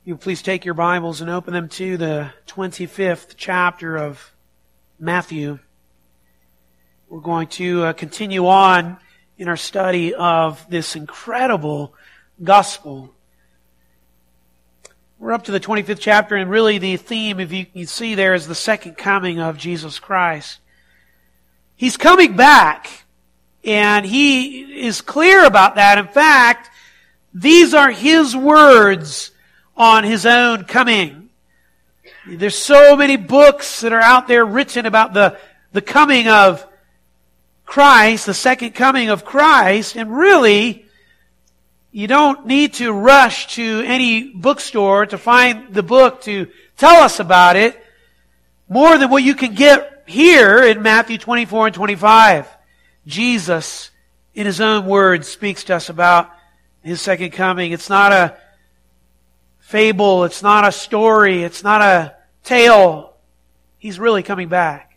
You please take your Bibles and open them to the 25th chapter of Matthew. We're going to continue on in our study of this incredible gospel. We're up to the 25th chapter, and really the theme, if you can see there, is the second coming of Jesus Christ. He's coming back, and He is clear about that. In fact, these are His words on His own coming. There's so many books that are out there written about the coming of Christ, the second coming of Christ, and really, you don't need to rush to any bookstore to find the book to tell us about it more than what you can get here in Matthew 24 and 25. Jesus, in His own words, speaks to us about His second coming. It's not a fable, it's not a story, it's not a tale. He's really coming back.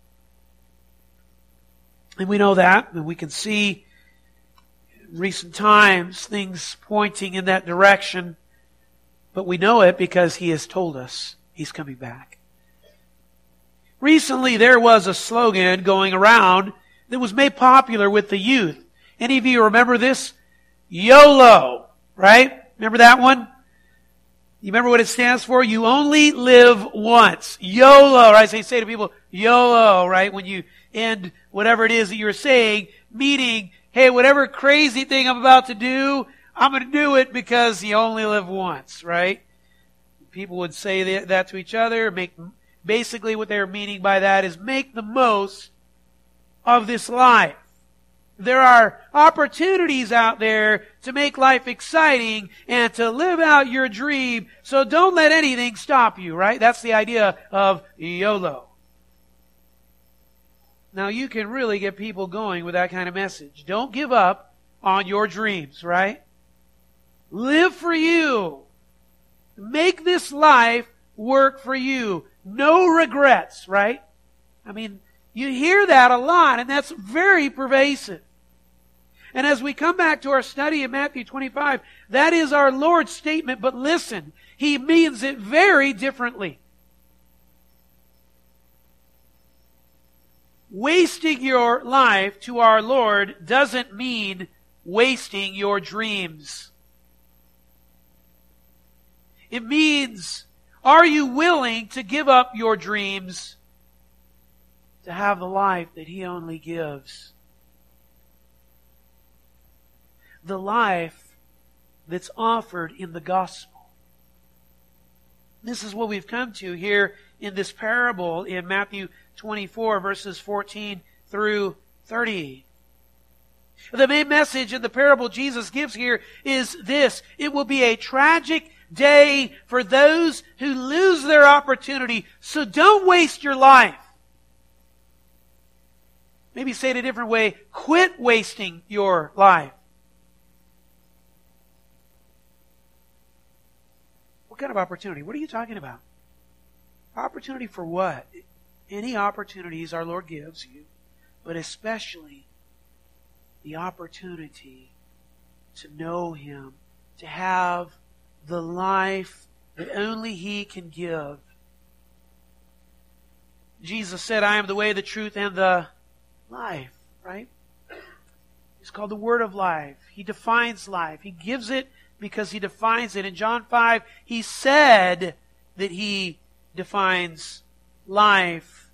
And we know that, and we can see in recent times things pointing in that direction. But we know it because He has told us He's coming back. Recently there was a slogan going around that was made popular with the youth. Any of you remember this? YOLO, right? Remember that one? You remember what it stands for? You only live once. YOLO, right? So you say to people, YOLO, right? When you end whatever it is that you're saying, meaning, hey, whatever crazy thing I'm about to do, I'm going to do it because you only live once, right? People would say that to each other. Basically what they're meaning by that is make the most of this life. There are opportunities out there to make life exciting and to live out your dream, so don't let anything stop you, right? That's the idea of YOLO. Now, you can really get people going with that kind of message. Don't give up on your dreams, right? Live for you. Make this life work for you. No regrets, right? I mean, you hear that a lot, and that's very pervasive. And as we come back to our study of Matthew 25, that is our Lord's statement, but listen, He means it very differently. Wasting your life to our Lord doesn't mean wasting your dreams. It means, are you willing to give up your dreams to have the life that He only gives? The life that's offered in the gospel. This is what we've come to here in this parable in Matthew 24, verses 14 through 30. The main message in the parable Jesus gives here is this: it will be a tragic day for those who lose their opportunity, so don't waste your life. Maybe say it a different way: quit wasting your life. What kind of opportunity? What are you talking about? Opportunity for what? Any opportunities our Lord gives you, but especially the opportunity to know Him, to have the life that only He can give. Jesus said, I am the way, the truth, and the life, right? It's called the Word of life. He defines life. He gives it because He defines it. In John 5, He said that He defines life.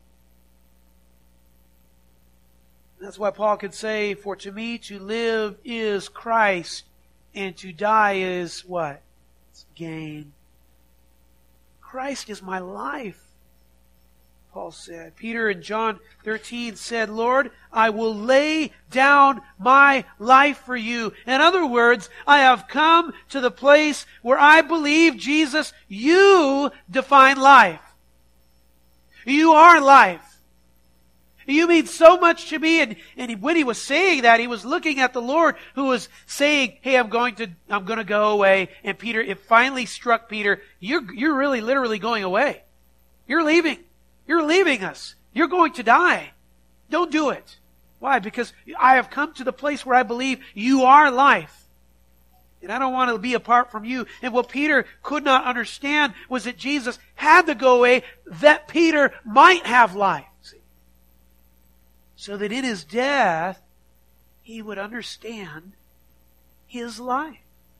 That's why Paul could say, for to me to live is Christ, and to die is what? It's gain. Christ is my life, Paul said. Peter in John 13 said, Lord, I will lay down my life for you. In other words, I have come to the place where I believe, Jesus, you define life. You are life. You mean so much to me. And when he was saying that, he was looking at the Lord who was saying, hey, I'm going to go away. And Peter, it finally struck Peter, you're really literally going away. You're leaving. You're leaving us. You're going to die. Don't do it. Why? Because I have come to the place where I believe you are life. And I don't want to be apart from you. And what Peter could not understand was that Jesus had to go away that Peter might have life. See? So that in his death, he would understand his life.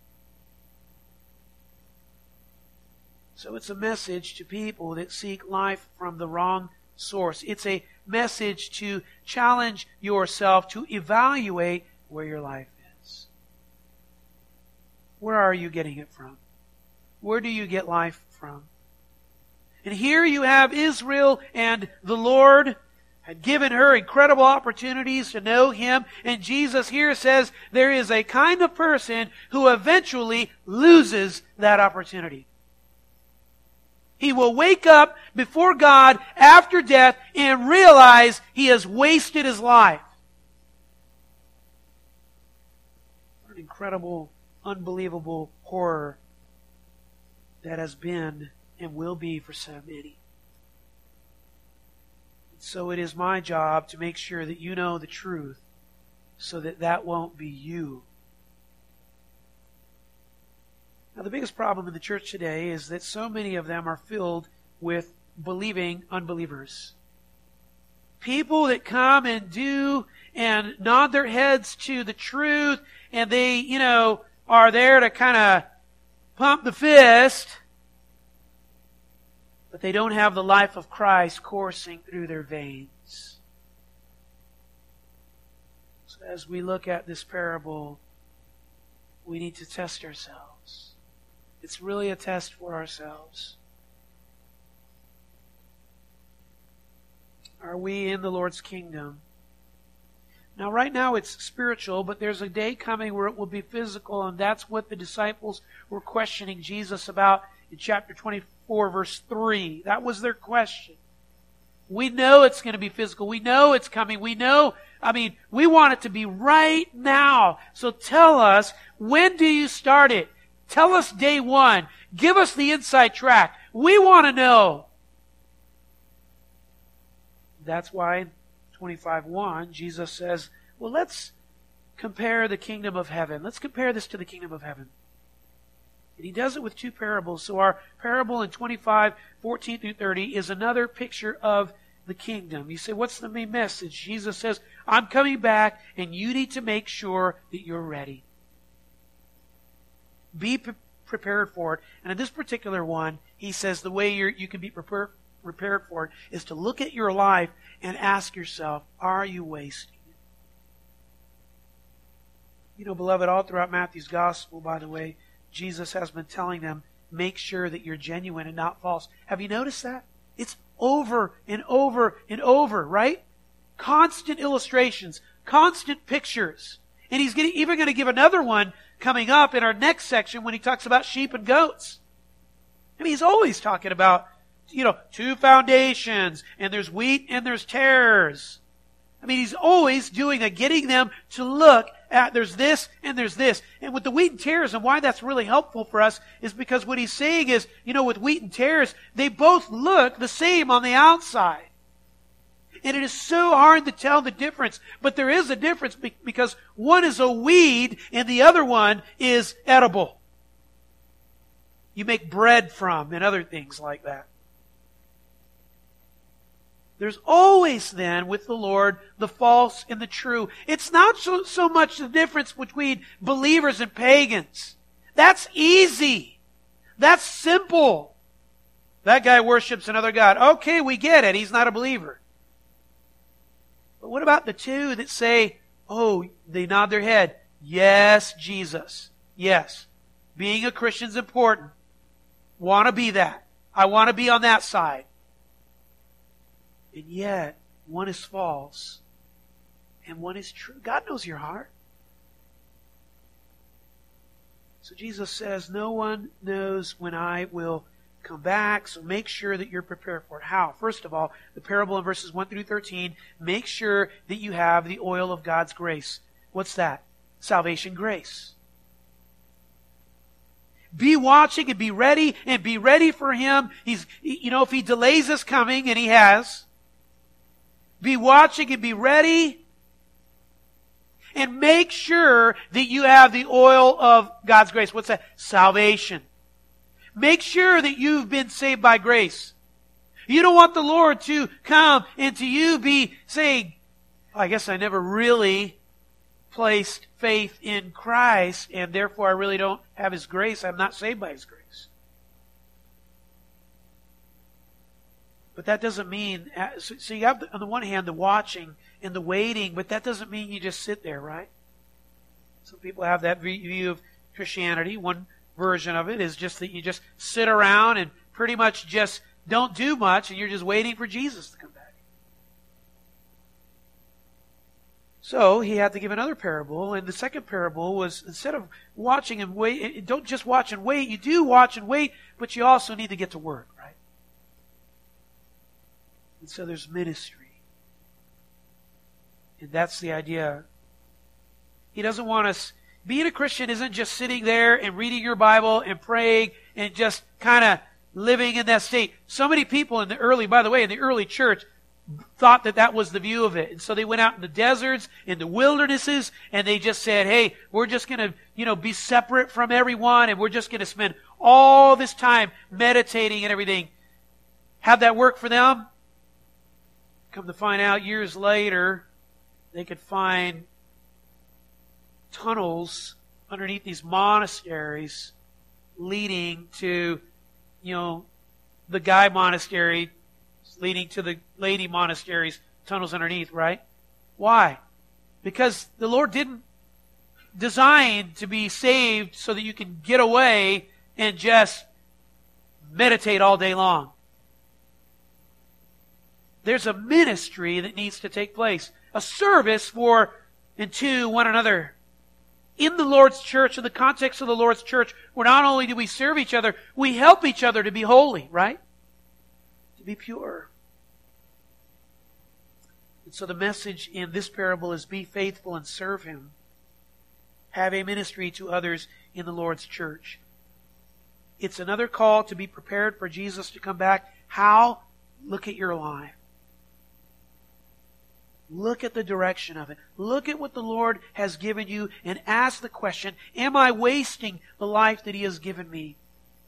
So it's a message to people that seek life from the wrong source. It's a message to challenge yourself to evaluate where your life is. Where are you getting it from? Where do you get life from? And here you have Israel, and the Lord had given her incredible opportunities to know Him. And Jesus here says there is a kind of person who eventually loses that opportunity. He will wake up before God after death and realize he has wasted his life. What an incredible, unbelievable horror that has been and will be for so many. So it is my job to make sure that you know the truth so that that won't be you. Now, the biggest problem in the church today is that so many of them are filled with believing unbelievers. People that come and do and nod their heads to the truth, and they, are there to kind of pump the fist, but they don't have the life of Christ coursing through their veins. So as we look at this parable, we need to test ourselves. It's really a test for ourselves. Are we in the Lord's kingdom? Now, right now it's spiritual, but there's a day coming where it will be physical, and that's what the disciples were questioning Jesus about in chapter 24, verse 3. That was their question. We know it's going to be physical. We know it's coming. We want it to be right now. So tell us, when do you start it? Tell us day one. Give us the inside track. We want to know. That's why in 25:1, Jesus says, well, let's compare the kingdom of heaven. Let's compare this to the kingdom of heaven. And he does it with two parables. So our parable in 25:14 through 30 is another picture of the kingdom. You say, what's the main message? Jesus says, I'm coming back, and you need to make sure that you're ready. Be prepared for it. And in this particular one, he says the way you can be prepared for it is to look at your life and ask yourself, are you wasting it? Beloved, all throughout Matthew's gospel, by the way, Jesus has been telling them, make sure that you're genuine and not false. Have you noticed that? It's over and over and over, right? Constant illustrations, constant pictures. And he's even going to give another one coming up in our next section when he talks about sheep and goats. He's always talking about, two foundations, and there's wheat and there's tares. He's always getting them to look at there's this and there's this. And with the wheat and tares, and why that's really helpful for us is because what he's saying is, with wheat and tares, they both look the same on the outside. And it is so hard to tell the difference. But there is a difference because one is a weed and the other one is edible. You make bread from and other things like that. There's always then with the Lord the false and the true. It's not so much the difference between believers and pagans. That's easy. That's simple. That guy worships another god. Okay, we get it. He's not a believer. But what about the two that say, they nod their head, yes, Jesus. Yes. Being a Christian's important. Want to be that. I want to be on that side. And yet, one is false and one is true. God knows your heart. So Jesus says, no one knows when I will come back, so make sure that you're prepared for it. How? First of all, the parable in verses 1 through 13, make sure that you have the oil of God's grace. What's that? Salvation grace. Be watching and be ready for Him. If He delays His coming, and He has, be watching and be ready. and make sure that you have the oil of God's grace. What's that? Salvation. Make sure that you've been saved by grace. You don't want the Lord to come and to you be saying, oh, I guess I never really placed faith in Christ, and therefore I really don't have His grace. I'm not saved by His grace. But that doesn't mean, so you have on the one hand the watching and the waiting, but that doesn't mean you just sit there, right? Some people have that view of Christianity. One version of it is just that you just sit around and pretty much just don't do much, and you're just waiting for Jesus to come back. So he had to give another parable, and the second parable was, instead of watching and wait, don't just watch and wait, you do watch and wait, but you also need to get to work, right? And so there's ministry. And that's the idea. He doesn't want us, being a Christian isn't just sitting there and reading your Bible and praying and just kind of living in that state. So many people in the early church thought that that was the view of it. And so they went out in the deserts, in the wildernesses, and they just said, hey, we're just going to, be separate from everyone, and we're just going to spend all this time meditating and everything. How'd that work for them? Come to find out years later, they could find tunnels underneath these monasteries leading to, the guy monastery leading to the lady monasteries, tunnels underneath, right? Why? Because the Lord didn't design to be saved so that you can get away and just meditate all day long. There's a ministry that needs to take place. A service for and to one another. In the Lord's church, in the context of the Lord's church, where not only do we serve each other, we help each other to be holy, right? To be pure. And so the message in this parable is be faithful and serve Him. Have a ministry to others in the Lord's church. It's another call to be prepared for Jesus to come back. How? Look at your life. Look at the direction of it. Look at what the Lord has given you and ask the question, am I wasting the life that He has given me?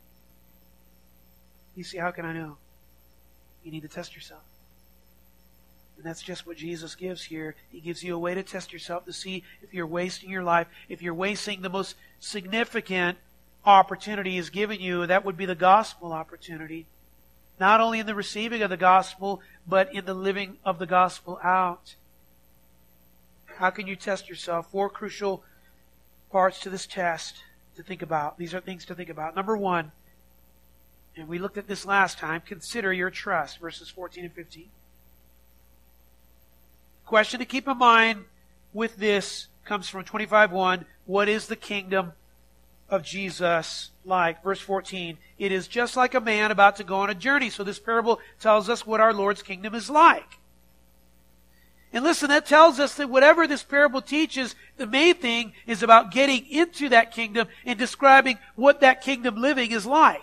You see, how can I know? You need to test yourself. And that's just what Jesus gives here. He gives you a way to test yourself to see if you're wasting your life, if you're wasting the most significant opportunity He's given you. That would be the gospel opportunity. Not only in the receiving of the gospel, but in the living of the gospel out. How can you test yourself? 4 crucial parts to this test to think about. These are things to think about. Number 1, and we looked at this last time, consider your trust, verses 14 and 15. Question to keep in mind with this comes from 25:1. What is the kingdom of Jesus like? Verse 14, it is just like a man about to go on a journey. So this parable tells us what our Lord's kingdom is like. And listen, that tells us that whatever this parable teaches, the main thing is about getting into that kingdom and describing what that kingdom living is like.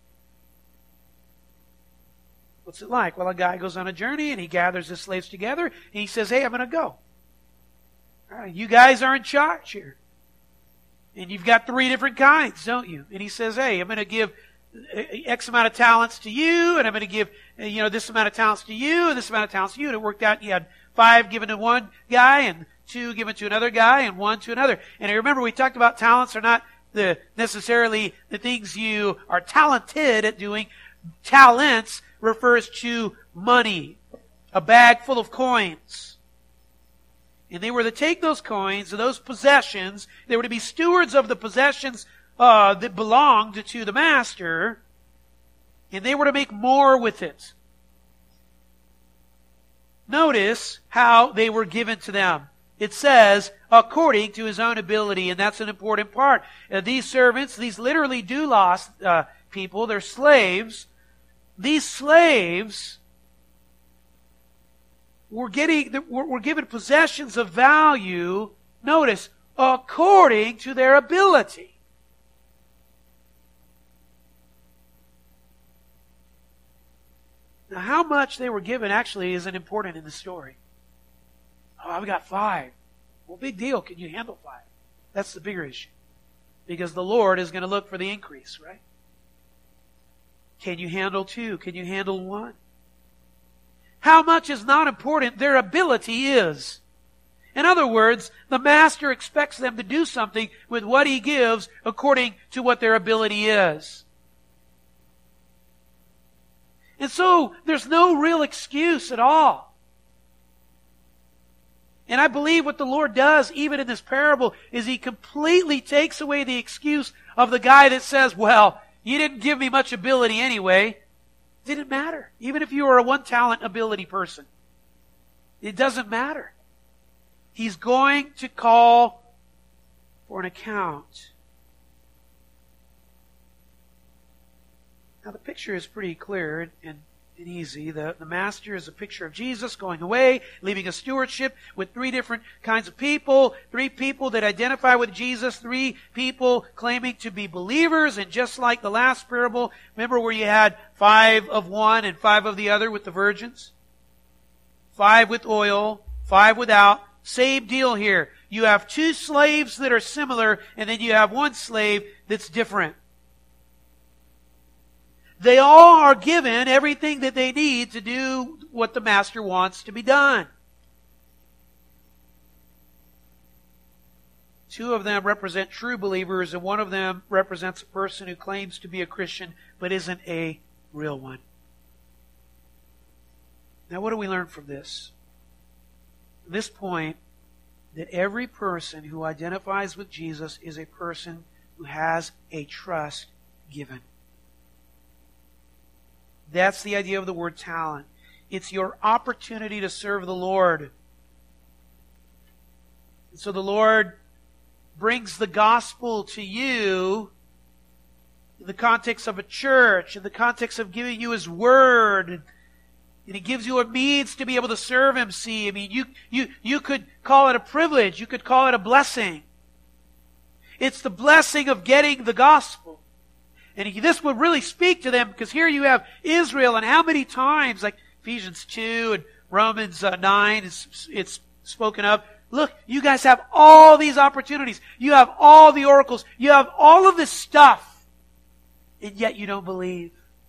What's it like? Well, a guy goes on a journey and he gathers his slaves together and he says, hey, I'm going to go. All right, you guys are in charge here. And you've got 3 different kinds, don't you? And he says, hey, I'm going to give X amount of talents to you, and I'm going to give, this amount of talents to you, and this amount of talents to you. And it worked out, you had 5 given to one guy, and 2 given to another guy, and 1 to another. And I remember we talked about talents are not necessarily the things you are talented at doing. Talents refers to money, a bag full of coins. And they were to take those coins, those possessions, they were to be stewards of the possessions that belonged to the master, and they were to make more with it. Notice how they were given to them. It says, according to his own ability, and that's an important part. These servants, these literally doulos people, they're slaves. These slaves were given possessions of value, notice, according to their ability. Now, how much they were given actually isn't important in the story. Oh, I've got 5. Well, big deal. Can you handle 5? That's the bigger issue. Because the Lord is going to look for the increase, right? Can you handle 2? Can you handle 1? How much is not important. Their ability is. In other words, the master expects them to do something with what he gives according to what their ability is. And so, there's no real excuse at all. And I believe what the Lord does, even in this parable, is He completely takes away the excuse of the guy that says, well, you didn't give me much ability anyway. It didn't matter. Even if you were a 1-talent ability person. It doesn't matter. He's going to call for an account. Now the picture is pretty clear and easy. The master is a picture of Jesus going away, leaving a stewardship with 3 different kinds of people. 3 people that identify with Jesus. 3 people claiming to be believers. And just like the last parable, remember where you had 5 of one and 5 of the other with the virgins? 5 with oil, 5 without. Same deal here. You have 2 slaves that are similar, and then you have 1 slave that's different. They all are given everything that they need to do what the master wants to be done. 2 of them represent true believers, and 1 of them represents a person who claims to be a Christian but isn't a real one. Now, what do we learn from this? At this point, that every person who identifies with Jesus is a person who has a trust given. That's the idea of the word talent. It's your opportunity to serve the Lord. And so the Lord brings the gospel to you in the context of a church, in the context of giving you His Word. And He gives you a means to be able to serve Him. See, I mean, you could call it a privilege. You could call it a blessing. It's the blessing of getting the gospel. And this would really speak to them, because here you have Israel, and how many times, like Ephesians 2 and Romans 9, it's spoken of. Look, you guys have all these opportunities. You have all the oracles. You have all of this stuff. And yet you don't believe.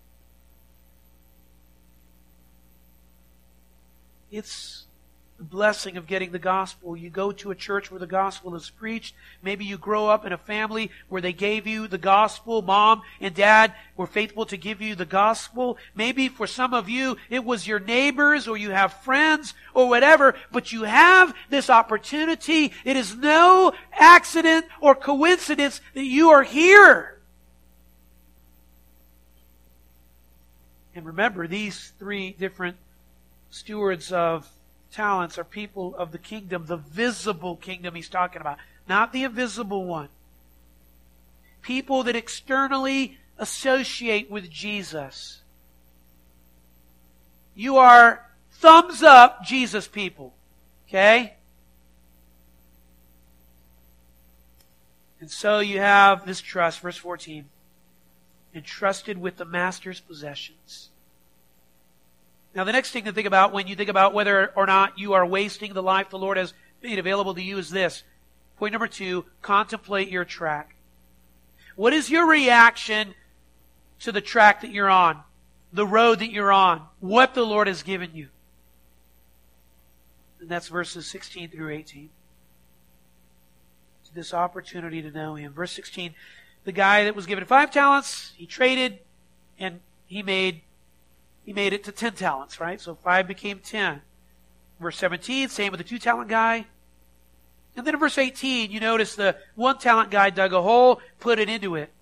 It's the blessing of getting the gospel. You go to a church where the gospel is preached. Maybe you grow up in a family where they gave you the gospel. Mom and dad were faithful to give you the gospel. Maybe for some of you, it was your neighbors, or you have friends or whatever, but you have this opportunity. It is no accident or coincidence that you are here. And remember, these 3 different stewards of talents are people of the kingdom, the visible kingdom He's talking about, not the invisible one. People that externally associate with Jesus. You are thumbs up Jesus people. Okay? And so you have this trust, verse 14, entrusted with the master's possessions. Now, the next thing to think about when you think about whether or not you are wasting the life the Lord has made available to you is this. Point number 2, contemplate your track. What is your reaction to the track that you're on? The road that you're on? What the Lord has given you? And that's verses 16 through 18. It's this opportunity to know Him. Verse 16, the guy that was given 5 talents, he traded, and he made it to 10 talents, right? So 5 became 10. Verse 17, same with the 2-talent guy. And then in verse 18, you notice the 1-talent guy dug a hole, put it into it.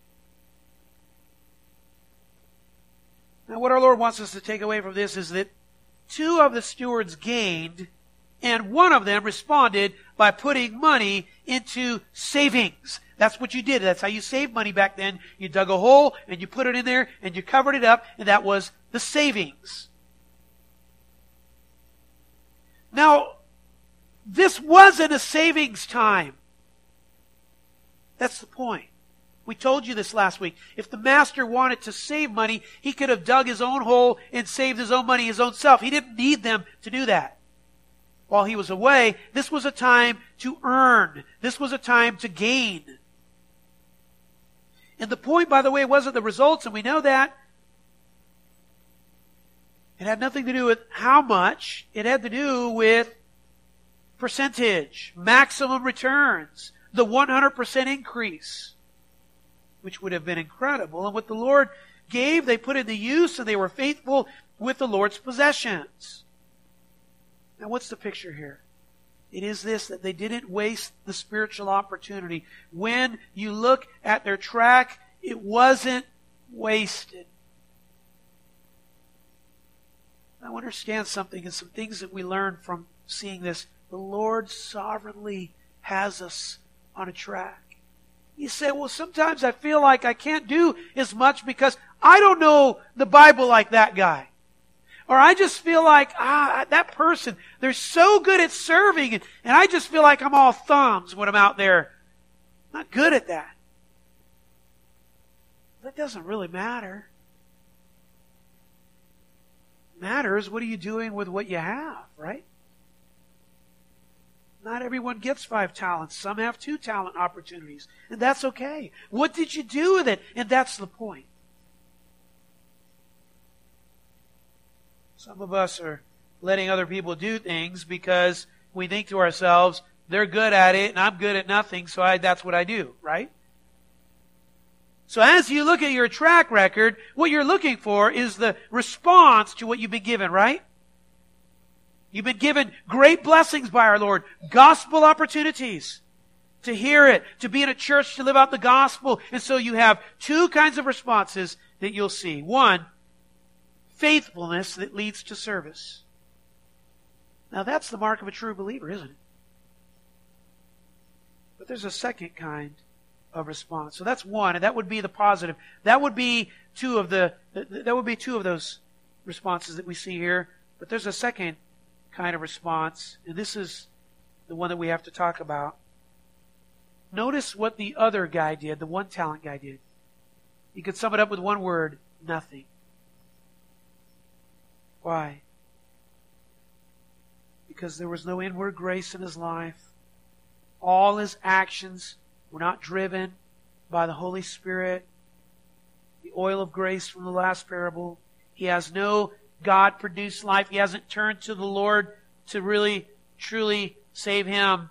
Now what our Lord wants us to take away from this is that 2 of the stewards gained, and 1 of them responded by putting money into savings. That's what you did. That's how you saved money back then. You dug a hole, and you put it in there, and you covered it up, and that was the savings. Now, this wasn't a savings time. That's the point. We told you this last week. If the master wanted to save money, he could have dug his own hole and saved his own money his own self. He didn't need them to do that. while he was away. This was a time to earn. This was a time to gain. And the point, by the way, wasn't the results, and we know that. It had nothing to do with how much. It had to do with percentage, maximum returns, the 100% increase, which would have been incredible. And what the Lord gave, they put into use, and they were faithful with the Lord's possessions. Now, what's the picture here? It is this, that they didn't waste the spiritual opportunity. When you look at their track, it wasn't wasted. Now, understand something, and some things that we learn from seeing this. The Lord sovereignly has us on a track. You say, well, sometimes I feel like I can't do as much because I don't know the Bible like that guy. Or I just feel like, that person, they're so good at serving, and I just feel like I'm all thumbs when I'm out there. I'm not good at that. That doesn't really matter. What matters, what are you doing with what you have, right? Not everyone gets 5 talents. Some have 2 talent opportunities, and that's okay. What did you do with it? And that's the point. Some of us are letting other people do things because we think to ourselves, they're good at it and I'm good at nothing, so that's what I do, right? So as you look at your track record, what you're looking for is the response to what you've been given, right? You've been given great blessings by our Lord, gospel opportunities to hear it, to be in a church, to live out the gospel. And so you have 2 kinds of responses that you'll see. One, faithfulness that leads to service. Now that's the mark of a true believer, isn't it? But there's a second kind of response. So that's one, and that would be the positive. That would be two of those responses that we see here. But there's a second kind of response, and this is the one that we have to talk about. Notice what the other guy did, the 1 talent guy did. You could sum it up with one word: nothing. Why? Because there was no inward grace in his life. All his actions were not driven by the Holy Spirit, the oil of grace from the last parable. He has no God-produced life. He hasn't turned to the Lord to really, truly save him.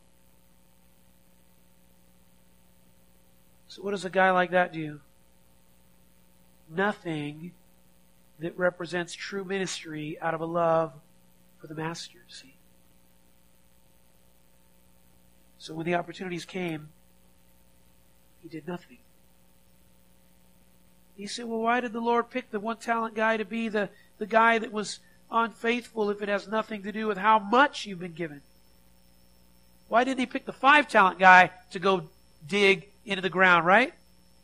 So what does a guy like that do? Nothing that represents true ministry out of a love for the Master, see? So when the opportunities came, he did nothing. You say, well, why did the Lord pick the 1 talent guy to be the guy that was unfaithful if it has nothing to do with how much you've been given? Why didn't he pick the 5 talent guy to go dig into the ground, right?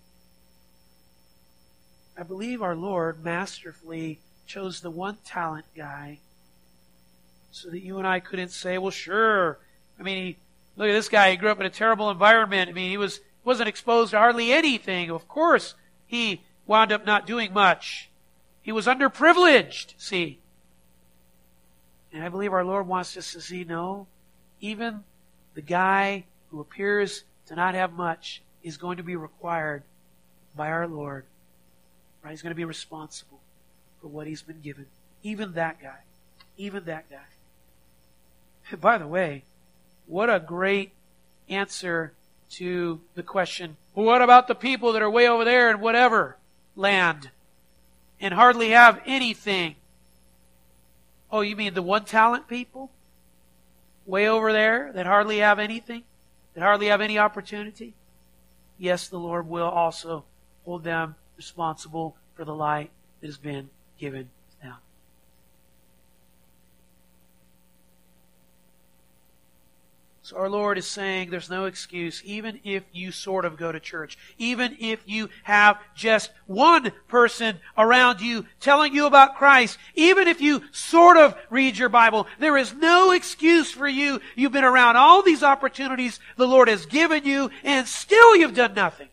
I believe our Lord masterfully chose the 1 talent guy so that you and I couldn't say, well, sure. I mean, look at this guy. He grew up in a terrible environment. I mean, he wasn't exposed to hardly anything. Of course, he wound up not doing much. He was underprivileged, see. And I believe our Lord wants us to see, no, even the guy who appears to not have much is going to be required by our Lord. Right? He's going to be responsible for what he's been given. Even that guy. Even that guy. And by the way, what a great answer to the question, well, what about the people that are way over there in whatever land and hardly have anything? Oh, you mean the 1 talent people? Way over there that hardly have anything? That hardly have any opportunity? Yes, the Lord will also hold them responsible for the light that has been given to them. So our Lord is saying there's no excuse, even if you sort of go to church, even if you have just 1 person around you telling you about Christ, even if you sort of read your Bible, there is no excuse for you. You've been around all these opportunities the Lord has given you, and still you've done nothing.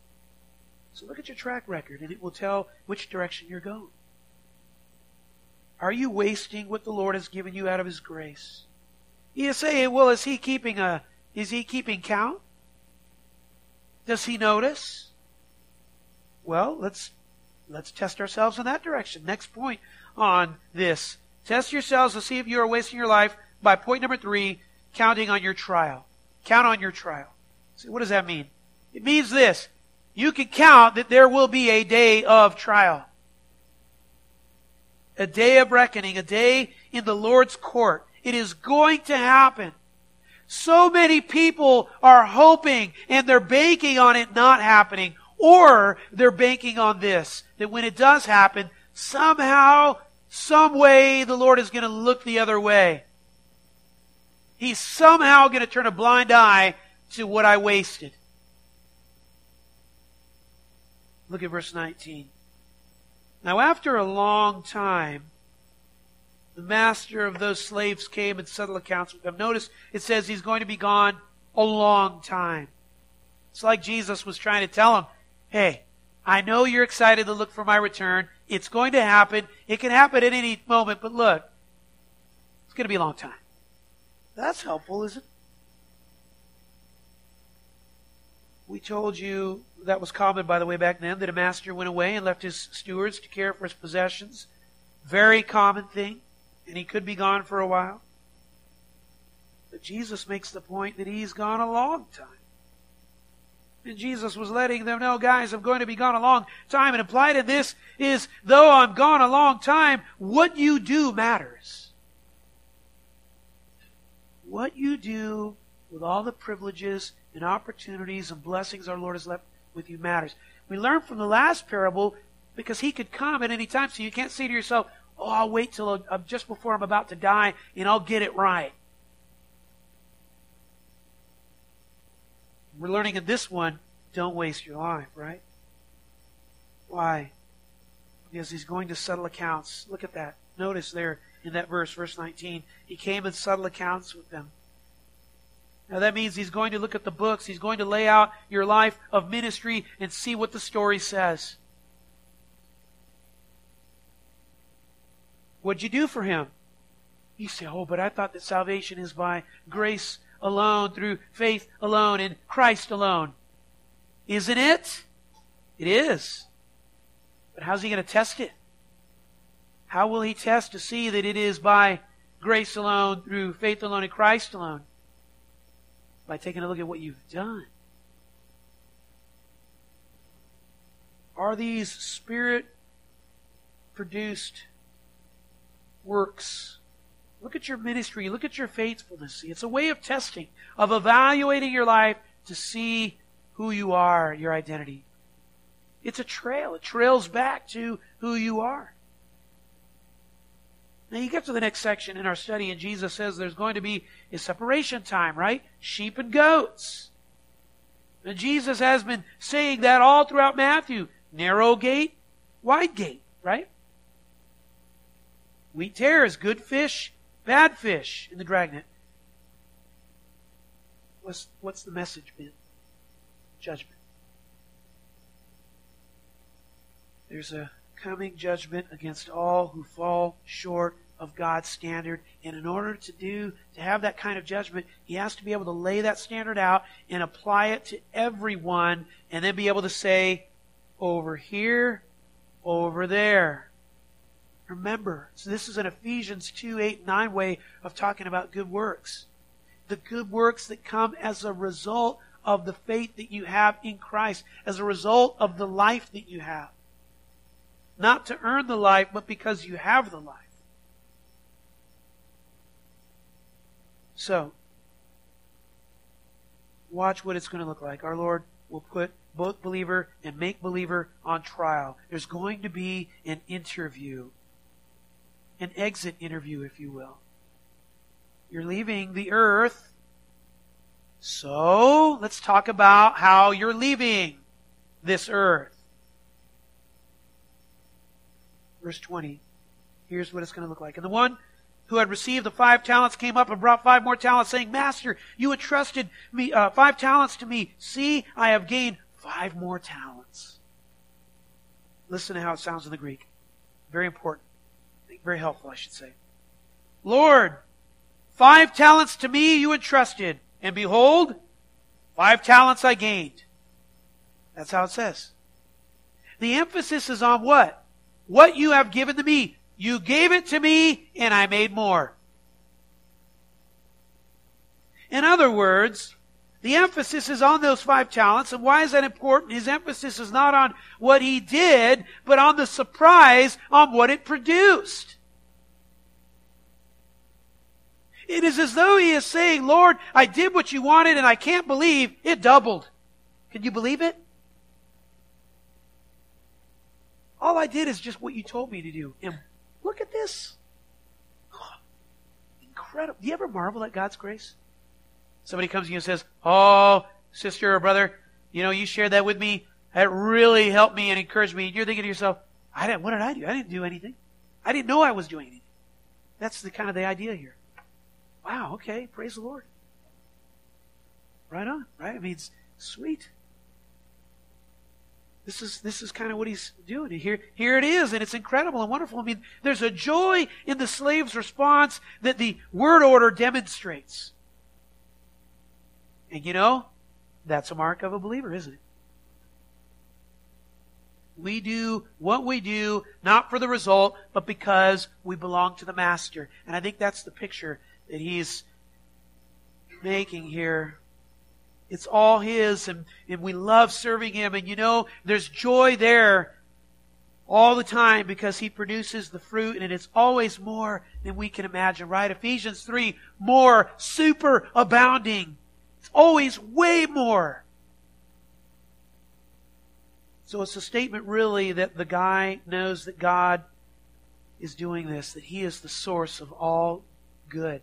So look at your track record, and it will tell which direction you're going. Are you wasting what the Lord has given you out of His grace? You say, well, is He keeping count? Does He notice? Well, let's test ourselves in that direction. Next point on this. Test yourselves to see if you are wasting your life by point number 3, counting on your trial. Count on your trial. So what does that mean? It means this. You can count that there will be a day of trial. A day of reckoning, a day in the Lord's court. It is going to happen. So many people are hoping and they're banking on it not happening. Or they're banking on this, that when it does happen, somehow, some way, the Lord is going to look the other way. He's somehow going to turn a blind eye to what I wasted. Look at verse 19. Now after a long time, the master of those slaves came and settled accounts with them. Notice it says he's going to be gone a long time. It's like Jesus was trying to tell him, hey, I know you're excited to look for my return. It's going to happen. It can happen at any moment, but look, it's going to be a long time. That's helpful, isn't it? We told you that was common, by the way, back then, that a master went away and left his stewards to care for his possessions. Very common thing, and he could be gone for a while. But Jesus makes the point that he's gone a long time. And Jesus was letting them know, guys, I'm going to be gone a long time. And implied in this is, though I'm gone a long time, what you do matters. What you do with all the privileges and opportunities and blessings our Lord has left with you matters. We learned from the last parable, because He could come at any time, so you can't say to yourself, oh, I'll wait till just before I'm about to die and I'll get it right. We're learning in this one, don't waste your life, right? Why? Because He's going to settle accounts. Look at that. Notice there in that verse 19, He came and settled accounts with them. Now that means He's going to look at the books. He's going to lay out your life of ministry and see what the story says. What'd you do for Him? You say, oh, but I thought that salvation is by grace alone, through faith alone, in Christ alone. Isn't it? It is. But how's He going to test it? How will He test to see that it is by grace alone, through faith alone, in Christ alone? By taking a look at what you've done. Are these Spirit-produced works? Look at your ministry. Look at your faithfulness. See, it's a way of testing, of evaluating your life to see who you are, your identity. It's a trail. It trails back to who you are. Now you get to the next section in our study, and Jesus says there's going to be a separation time, right? Sheep and goats. And Jesus has been saying that all throughout Matthew. Narrow gate, wide gate, right? Wheat tares, good fish, bad fish in the dragnet. What's the message been? Judgment. There's a coming judgment against all who fall short of God's standard. And in order to have that kind of judgment, He has to be able to lay that standard out and apply it to everyone, and then be able to say, over here, over there. Remember, so this is an Ephesians 2:8-9 way of talking about good works. The good works that come as a result of the faith that you have in Christ, as a result of the life that you have. Not to earn the life, but because you have the life. So, watch what it's going to look like. Our Lord will put both believer and make-believer on trial. There's going to be an interview. An exit interview, if you will. You're leaving the earth. So, let's talk about how you're leaving this earth. Verse 20. Here's what it's going to look like. And the one who had received the 5 talents came up and brought 5 more talents, saying, Master, you entrusted me 5 talents to me. See, I have gained 5 more talents. Listen to how it sounds in the Greek. Very important. Very helpful, I should say. Lord, 5 talents to me you entrusted, and behold, 5 talents I gained. That's how it says. The emphasis is on what? What you have given to me. You gave it to me, and I made more. In other words, the emphasis is on those 5 talents. And why is that important? His emphasis is not on what he did, but on the surprise on what it produced. It is as though he is saying, Lord, I did what you wanted and I can't believe it doubled. Can you believe it? All I did is just what you told me to do. And look at this. Oh, incredible. Do you ever marvel at God's grace? Somebody comes to you and says, oh, sister or brother, you shared that with me. That really helped me and encouraged me. And you're thinking to yourself, what did I do? I didn't do anything. I didn't know I was doing anything. That's the kind of the idea here. Wow, okay, praise the Lord. Right on, right? I mean, it's sweet. This is kind of what he's doing. Here it is, and it's incredible and wonderful. I mean, there's a joy in the slave's response that the word order demonstrates. And that's a mark of a believer, isn't it? We do what we do, not for the result, but because we belong to the Master. And I think that's the picture that he's making here. It's all his, and we love serving him. And there's joy there all the time because he produces the fruit, and it's always more than we can imagine, right? Ephesians 3, more, super abounding. It's always way more. So it's a statement really that the guy knows that God is doing this, that he is the source of all good.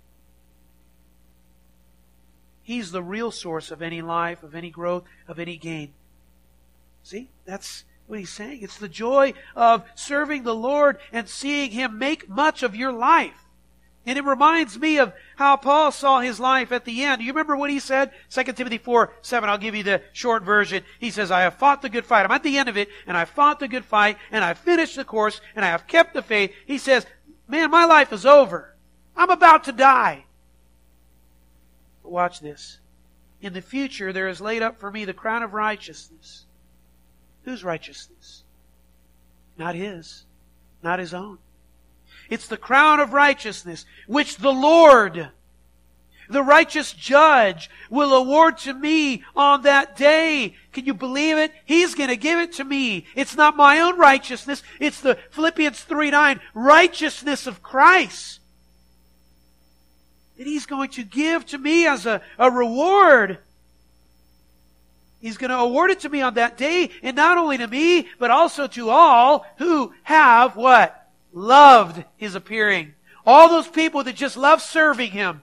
He's the real source of any life, of any growth, of any gain. See? That's what he's saying. It's the joy of serving the Lord and seeing him make much of your life. And it reminds me of how Paul saw his life at the end. Do you remember what he said? 2 Timothy 4:7. I'll give you the short version. He says, I have fought the good fight. I'm at the end of it, and I fought the good fight, and I finished the course, and I have kept the faith. He says, man, my life is over. I'm about to die. But watch this. In the future, there is laid up for me the crown of righteousness. Whose righteousness? Not his. Not his own. It's the crown of righteousness, which the Lord, the righteous judge, will award to me on that day. Can you believe it? He's going to give it to me. It's not my own righteousness. It's the Philippians 3:9 righteousness of Christ that he's going to give to me as a reward. He's going to award it to me on that day, and not only to me, but also to all who have what? Loved his appearing. All those people that just love serving him.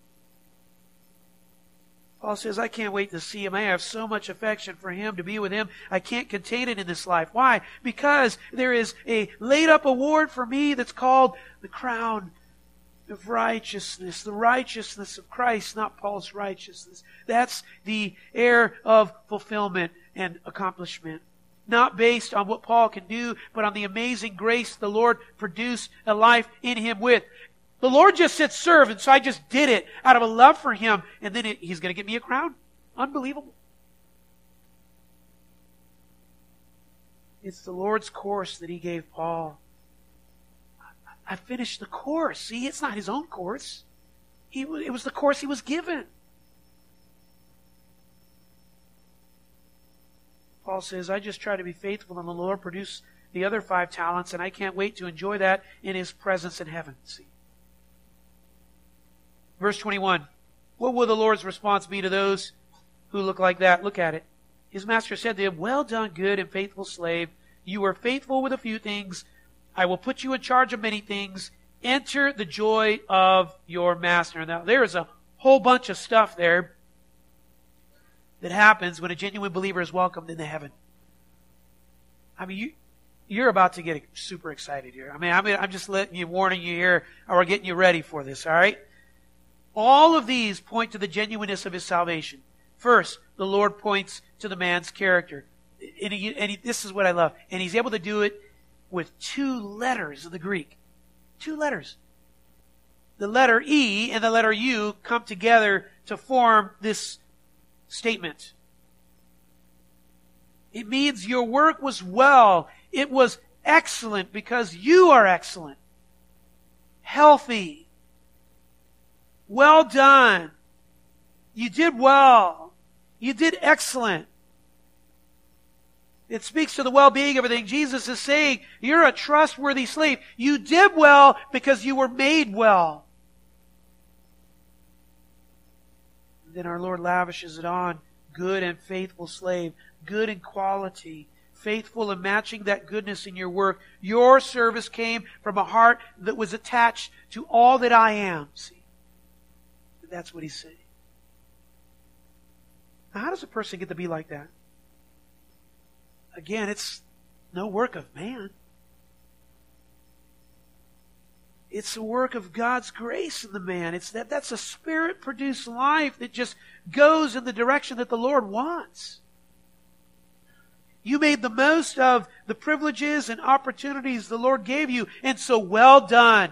Paul says, I can't wait to see him. I have so much affection for him, to be with him. I can't contain it in this life. Why? Because there is a laid up award for me that's called the crown of righteousness. The righteousness of Christ, not Paul's righteousness. That's the heir of fulfillment and accomplishment. Not based on what Paul can do, but on the amazing grace the Lord produced a life in him with. The Lord just said serve, and so I just did it out of a love for him, and then he's going to give me a crown. Unbelievable. It's the Lord's course that he gave Paul. I finished the course. See, it's not his own course. It was the course he was given. Paul says, I just try to be faithful, and the Lord produced the other 5 talents, and I can't wait to enjoy that in his presence in heaven. See? Verse 21. What will the Lord's response be to those who look like that? Look at it. His master said to him, well done, good and faithful slave. You were faithful with a few things. I will put you in charge of many things. Enter the joy of your master. Now, there is a whole bunch of stuff there that happens when a genuine believer is welcomed into heaven. I mean, you're about to get super excited here. I'm just warning you here, or we're getting you ready for this, all right? All of these point to the genuineness of his salvation. First, the Lord points to the man's character. And this is what I love. And he's able to do it with 2 letters of the Greek. Two letters. The letter E and the letter U come together to form this statement. It means your work was well. It was excellent because you are excellent. Healthy. Well done. You did well. You did excellent. It speaks to the well-being of everything. Jesus is saying, you're a trustworthy slave. You did well because you were made well. And then our Lord lavishes it on. Good and faithful slave. Good in quality. Faithful in matching that goodness in your work. Your service came from a heart that was attached to all that I am. See? That's what he's saying. Now, how does a person get to be like that? Again, it's no work of man. It's the work of God's grace in the man. That's a Spirit-produced life that just goes in the direction that the Lord wants. You made the most of the privileges and opportunities the Lord gave you, and so well done.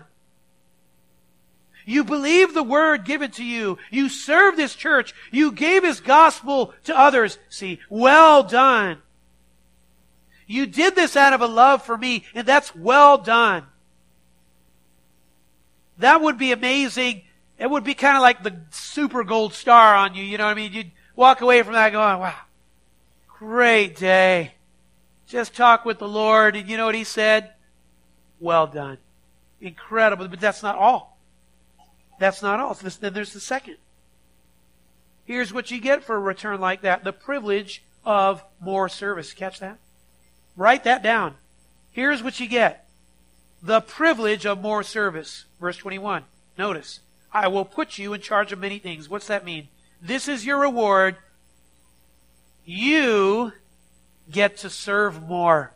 You believed the word given to you. You served His church. You gave His gospel to others. See, well done. You did this out of a love for me, and that's well done. That would be amazing. It would be kind of like the super gold star on you, you know what I mean? You'd walk away from that going, wow, great day. Just talk with the Lord, and you know what He said? Well done. Incredible, but that's not all. That's not all. So then there's the second. Here's what you get for a return like that. The privilege of more service. Catch that? Write that down. Here's what you get. The privilege of more service. Verse 21. Notice. I will put you in charge of many things. What's that mean? This is your reward. You get to serve more.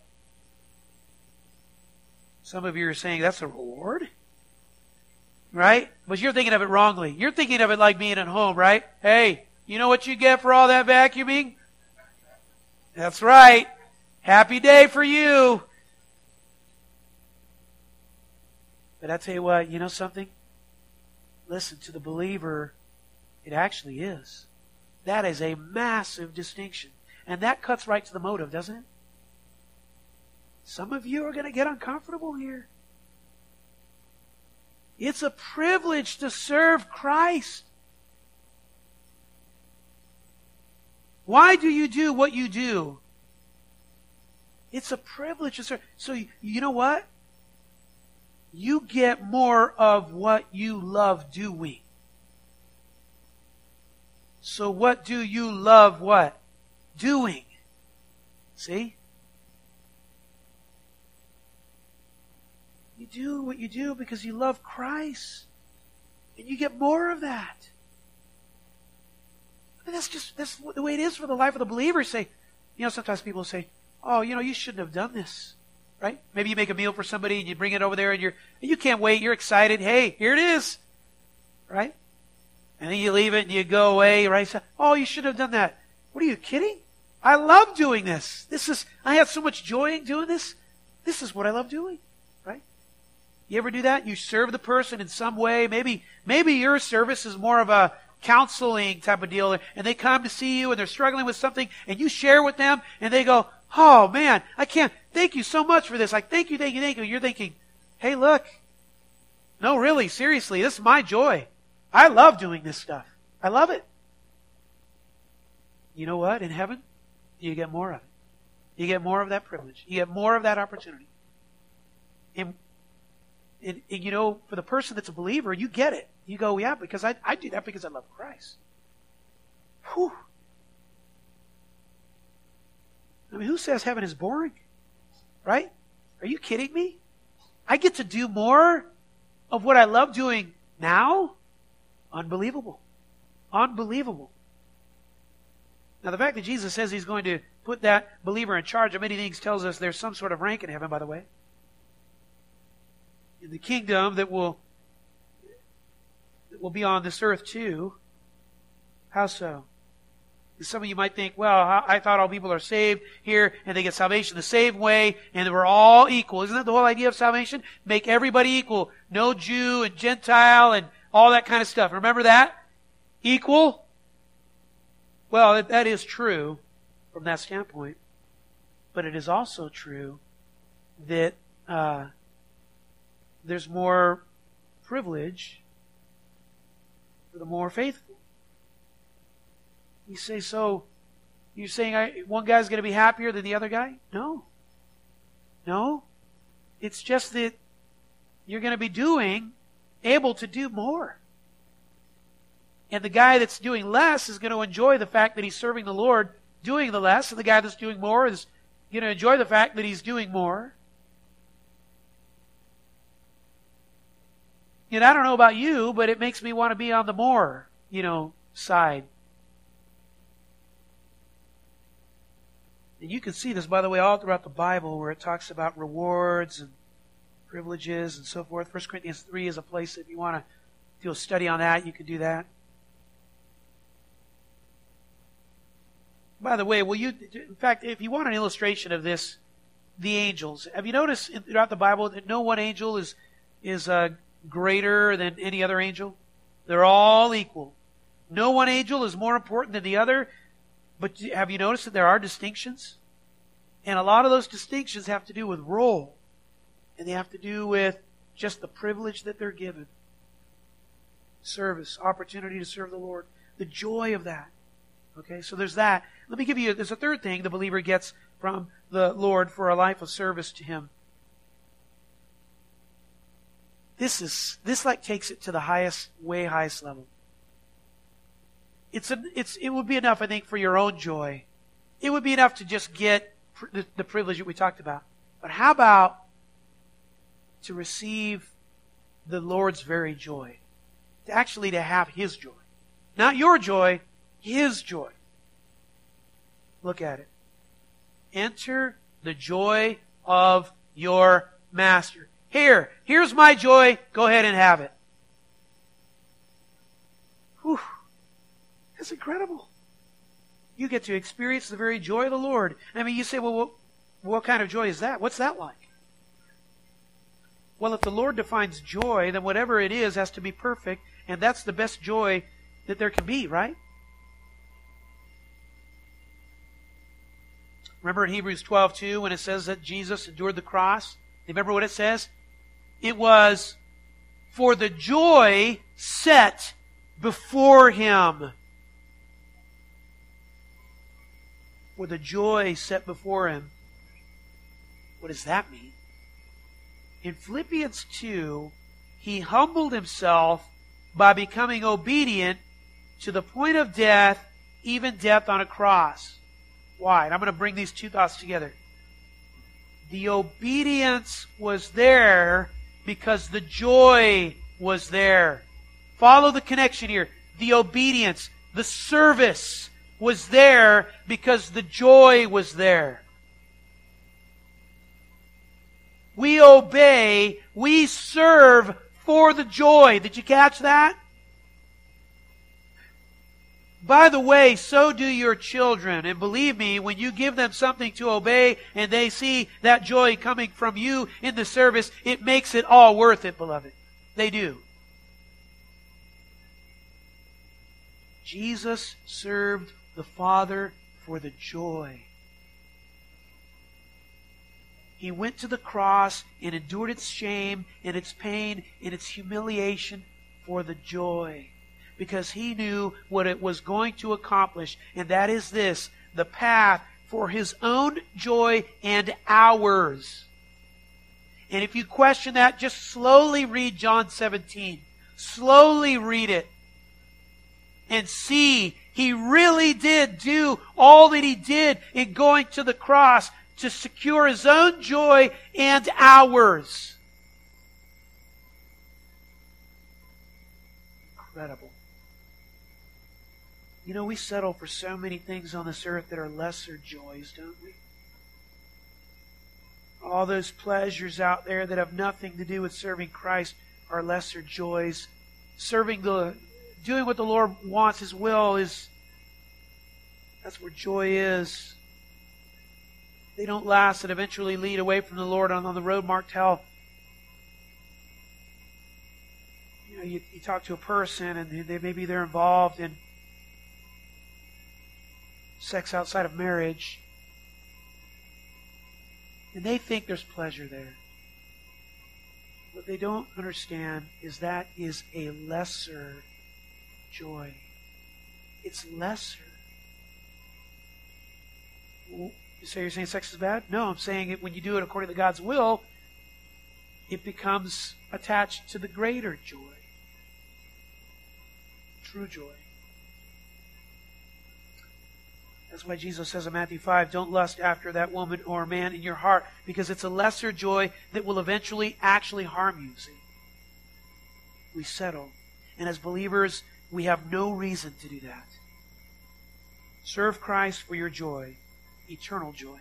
Some of you are saying, that's a reward? Right? But you're thinking of it wrongly. You're thinking of it like being at home, right? Hey, you know what you get for all that vacuuming? That's right. Happy day for you. But I tell you what, you know something? Listen, to the believer, it actually is. That is a massive distinction. And that cuts right to the motive, doesn't it? Some of you are going to get uncomfortable here. It's a privilege to serve Christ. Why do you do what you do? It's a privilege to serve. So you know what? You get more of what you love doing. So what do you love what? Doing. See? You do what you do because you love Christ. And you get more of that. And that's the way it is for the life of the believer. Say, sometimes people say, oh, you shouldn't have done this. Right? Maybe you make a meal for somebody and you bring it over there and you can't wait, you're excited. Hey, here it is. Right? And then you leave it and you go away, right? So, oh, you shouldn't have done that. What are you kidding? I love doing this. I have so much joy in doing this. This is what I love doing. Right? You ever do that? You serve the person in some way. Maybe your service is more of a counseling type of deal, and they come to see you and they're struggling with something, and you share with them, and they go, oh man, I can't, thank you so much for this. Like, thank you. You're thinking, hey, look, no, really, seriously, this is my joy. I love doing this stuff. I love it. You know what? In heaven, you get more of it. You get more of that privilege. You get more of that opportunity. And for the person that's a believer, you get it. You go, yeah, because I do that because I love Christ. Whew. I mean, who says heaven is boring? Right? Are you kidding me? I get to do more of what I love doing now? Unbelievable. Unbelievable. Now, the fact that Jesus says He's going to put that believer in charge of many things tells us there's some sort of rank in heaven, by the way. In the kingdom that will be on this earth too. How so? Some of you might think, well, I thought all people are saved here and they get salvation the same way and we're all equal. Isn't that the whole idea of salvation? Make everybody equal. No Jew and Gentile and all that kind of stuff. Remember that? Equal? Well, that is true from that standpoint. But it is also true that there's more privilege for the more faithful. You say, so you're saying one guy's going to be happier than the other guy? No. No. It's just that you're going to be able to do more. And the guy that's doing less is going to enjoy the fact that he's serving the Lord doing the less, and the guy that's doing more is going to enjoy the fact that he's doing more. And I don't know about you, but it makes me want to be on the more, side. And you can see this, by the way, all throughout the Bible where it talks about rewards and privileges and so forth. 1 Corinthians 3 is a place that if you want to do a study on that, you can do that. By the way, in fact, if you want an illustration of this, the angels. Have you noticed throughout the Bible that no one angel is greater than any other angel? They're all equal. No one angel is more important than the other. But have you noticed that there are distinctions? And a lot of those distinctions have to do with role. And they have to do with just the privilege that they're given. Service, opportunity to serve the Lord. The joy of that. Okay, so there's that. There's a third thing the believer gets from the Lord for a life of service to Him. This takes it to the highest level. It would be enough, I think, for your own joy. It would be enough to just get the privilege that we talked about. But how about to receive the Lord's very joy? To have His joy. Not your joy, His joy. Look at it. Enter the joy of your master. Here's my joy. Go ahead and have it. Whew. That's incredible. You get to experience the very joy of the Lord. I mean, you say, well, what kind of joy is that? What's that like? Well, if the Lord defines joy, then whatever it is has to be perfect, and that's the best joy that there can be, right? Remember in Hebrews 12:2 when it says that Jesus endured the cross? Remember what it says? It was for the joy set before Him. For the joy set before Him. What does that mean? In Philippians 2, He humbled Himself by becoming obedient to the point of death, even death on a cross. Why? And I'm going to bring these two thoughts together. The obedience was there because the joy was there. Follow the connection here. The obedience, the service was there because the joy was there. We obey, we serve for the joy. Did you catch that? By the way, so do your children. And believe me, when you give them something to obey and they see that joy coming from you in the service, it makes it all worth it, beloved. They do. Jesus served the Father for the joy. He went to the cross and endured its shame and its pain and its humiliation for the joy. Because He knew what it was going to accomplish. And that is this, the path for His own joy and ours. And if you question that, just slowly read John 17. Slowly read it. And see, He really did do all that He did in going to the cross to secure His own joy and ours. Incredible. You know, we settle for so many things on this earth that are lesser joys, don't we? All those pleasures out there that have nothing to do with serving Christ are lesser joys. Doing what the Lord wants, His will, is That's where joy is. They don't last and eventually lead away from the Lord on the road marked hell. You talk to a person and maybe they're involved in sex outside of marriage, and they think there's pleasure there. What they don't understand is that is a lesser joy. It's lesser. You say you're saying sex is bad? No, I'm saying it when you do it according to God's will, it becomes attached to the greater joy. True joy. That's why Jesus says in Matthew 5, don't lust after that woman or man in your heart, because it's a lesser joy that will eventually actually harm you. See? We settle. And as believers, we have no reason to do that. Serve Christ for your joy, eternal joy.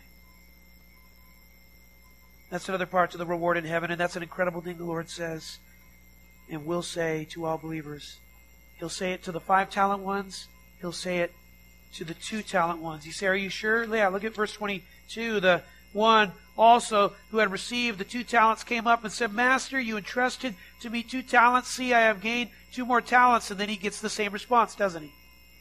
That's another part to the reward in heaven, and that's an incredible thing the Lord says and will say to all believers. He'll say it to the 5-talent ones. He'll say it to the 2-talent ones. You say, are you sure? Yeah, look at verse 22. The one also who had received the 2 talents came up and said, Master, you entrusted to me 2 talents. See, I have gained 2 more talents. And then he gets the same response, doesn't he?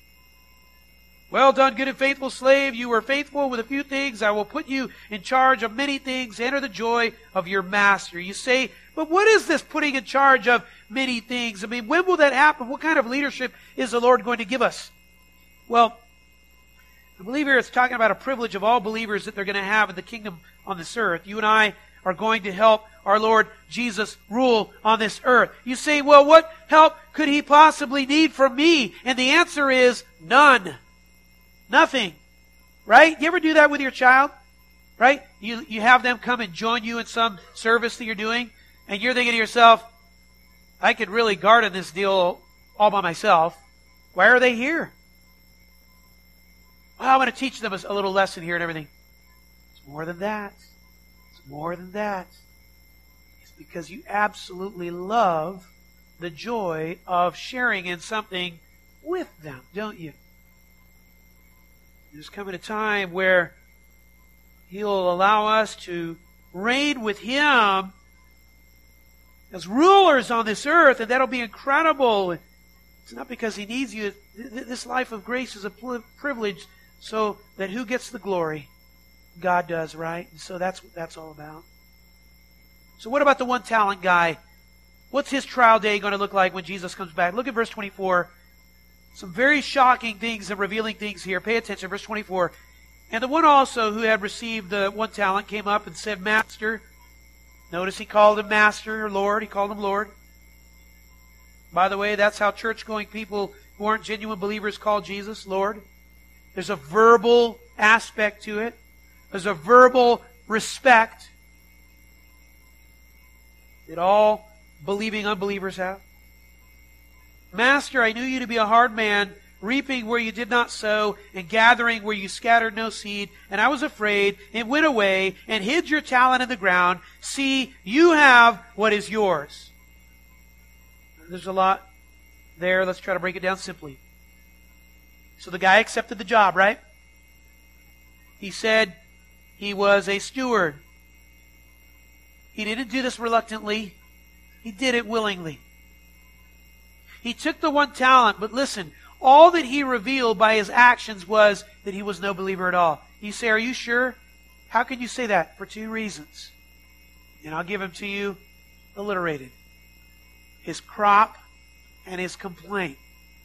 Well done, good and faithful slave. You were faithful with a few things. I will put you in charge of many things. Enter the joy of your master. You say, but what is this putting in charge of many things? I mean, when will that happen? What kind of leadership is the Lord going to give us? Well, I believe here it's talking about a privilege of all believers that they're going to have in the kingdom on this earth. You and I are going to help our Lord Jesus rule on this earth. You say, well, what help could he possibly need from me? And the answer is none. Nothing. Right? You ever do that with your child? Right? You have them come and join you in some service that you're doing, and you're thinking to yourself, I could really garden this deal all by myself. Why are they here? Well, I'm going to teach them a little lesson here and everything. It's more than that. It's more than that. It's because you absolutely love the joy of sharing in something with them, don't you? There's coming a time where He'll allow us to reign with Him as rulers on this earth, and that'll be incredible. It's not because He needs you. This life of grace is a privilege so that who gets the glory? God does, right? And so that's what that's all about. So what about the 1-talent guy? What's his trial day going to look like when Jesus comes back? Look at verse 24. Some very shocking things and revealing things here. Pay attention, verse 24. And the one also who had received the 1 talent came up and said, Master. Notice he called him Master or Lord. He called him Lord. By the way, that's how church-going people who aren't genuine believers call Jesus Lord. There's a verbal aspect to it. There's a verbal respect that all believing unbelievers have. Master, I knew you to be a hard man, reaping where you did not sow, and gathering where you scattered no seed. And I was afraid, and went away, and hid your talent in the ground. See, you have what is yours. There's a lot there. Let's try to break it down simply. So the guy accepted the job, right? He said he was a steward. He didn't do this reluctantly. He did it willingly. He took the 1 talent, but listen, all that he revealed by his actions was that he was no believer at all. You say, are you sure? How can you say that? For 2 reasons. And I'll give them to you alliterated. His crop and his complaint.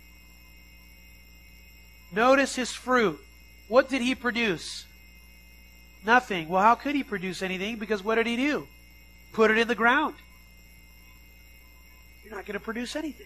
Notice his fruit. What did he produce? Nothing. Well, how could he produce anything? Because what did he do? Put it in the ground. You're not going to produce anything.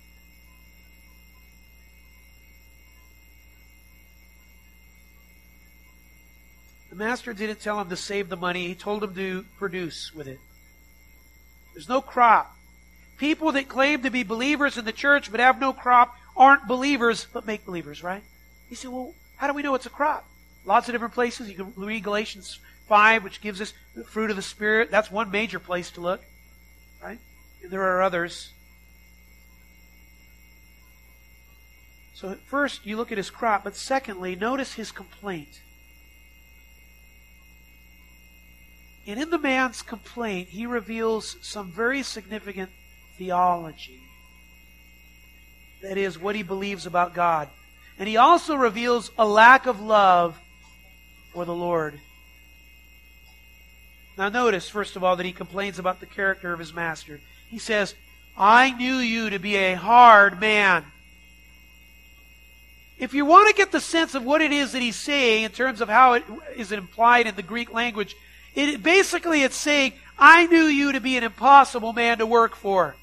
The master didn't tell him to save the money. He told him to produce with it. There's no crop. People that claim to be believers in the church but have no crop aren't believers but make believers, right? You say, well, how do we know it's a crop? Lots of different places. You can read Galatians 5, which gives us the fruit of the Spirit. That's one major place to look, right? And there are others. So at first, you look at his crop, but secondly, notice his complaint. And in the man's complaint, he reveals some very significant theology. That is, what he believes about God. And he also reveals a lack of love for the Lord. Now notice, first of all, that he complains about the character of his master. He says, I knew you to be a hard man. If you want to get the sense of what it is that he's saying in terms of how it is implied in the Greek language, basically it's saying, I knew you to be an impossible man to work for.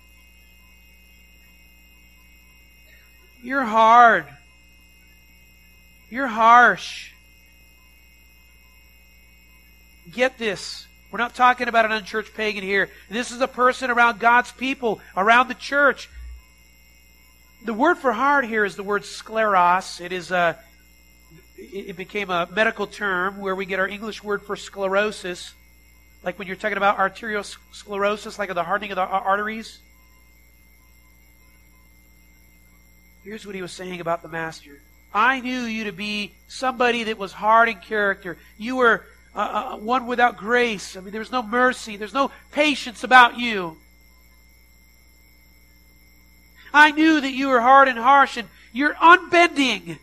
You're hard. You're harsh. Get this. We're not talking about an unchurched pagan here. This is a person around God's people, around the church. The word for hard here is the word scleros. It became a medical term where we get our English word for sclerosis. Like when you're talking about arteriosclerosis, like the hardening of the arteries. Here's what he was saying about the master. I knew you to be somebody that was hard in character. You were one without grace. I mean, there's no mercy. There's no patience about you. I knew that you were hard and harsh, and you're unbending.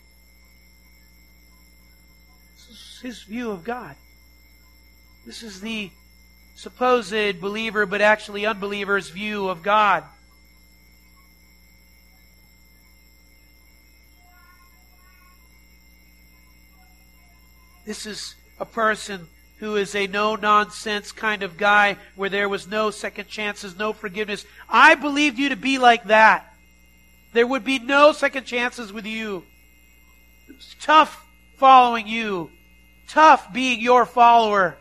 This is his view of God. This is the supposed believer, but actually unbeliever's view of God. This is a person who is a no-nonsense kind of guy where there was no second chances, no forgiveness. I believed you to be like that. There would be no second chances with you. It was tough following you. Tough being your follower.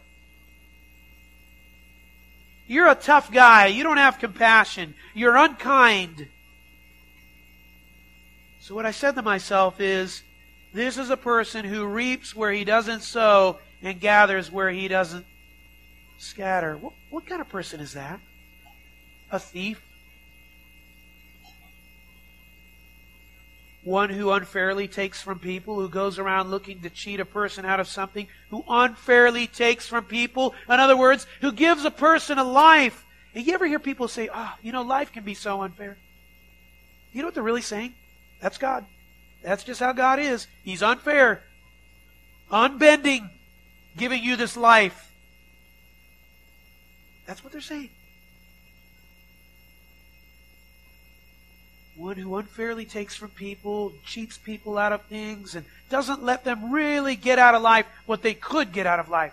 You're a tough guy. You don't have compassion. You're unkind. So what I said to myself is, this is a person who reaps where he doesn't sow and gathers where he doesn't scatter. What kind of person is that? A thief? One who unfairly takes from people, who goes around looking to cheat a person out of something, who unfairly takes from people. In other words, who gives a person a life. And you ever hear people say, life can be so unfair. You know what they're really saying? That's God. That's just how God is. He's unfair, unbending, giving you this life. That's what they're saying. One who unfairly takes from people, cheats people out of things, and doesn't let them really get out of life what they could get out of life.